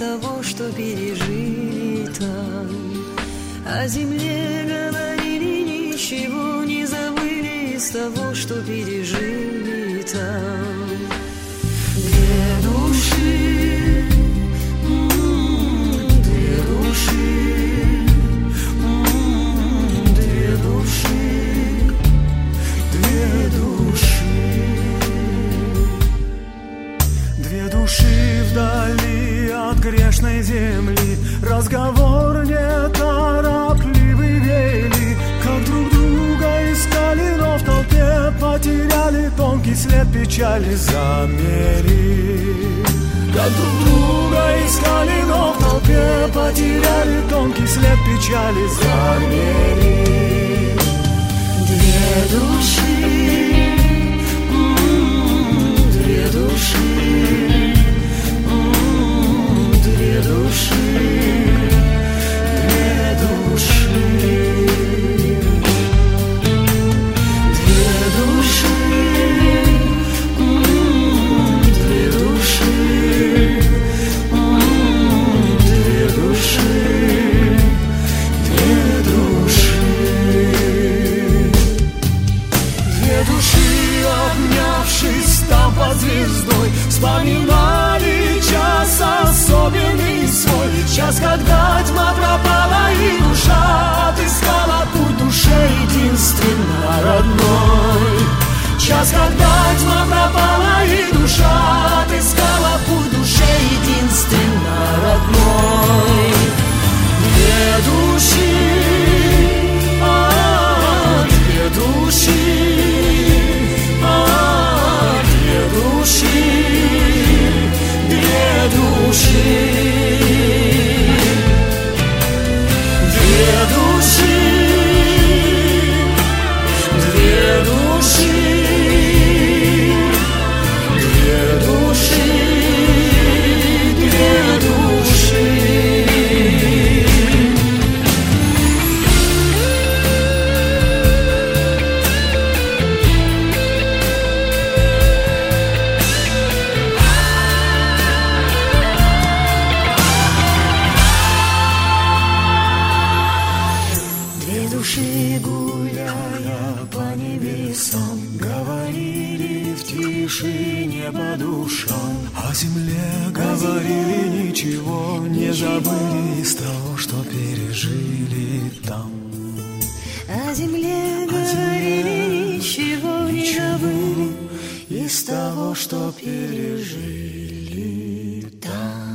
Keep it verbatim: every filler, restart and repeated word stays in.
того, что пережили там. О земле говорили, ничего не забыли из того, что пережили там. Две души, м-м, две души, м-м, две души, две души. Две души вдали от грешной земли, разговор неторопливый вели, как друг друга искали, но в толпе потеряли, тонкий след печали замели. Как друг друга искали, но в толпе потеряли, тонкий след печали замели. Две души, м-м, две души, м-м, две души, две души, две души, м-м, две души, м-м, две души, две души. Две души, обнявшись там под звездой, вспоминали час особенный свой. Час, когда тьма пропала и душа отыскала путь душе единственно родной. Час, когда тьма пропала и душа отыскала путь душе единственно родной. Две души, а, две души, а, две души, две души, две души, две души, две души, две души. Две души, гуляя по небесам, говорили в тишине по душам. О земле говорили, ничего не забыли из того, что пережили там. О земле говорили, ничего не забыли из того, что пережили там.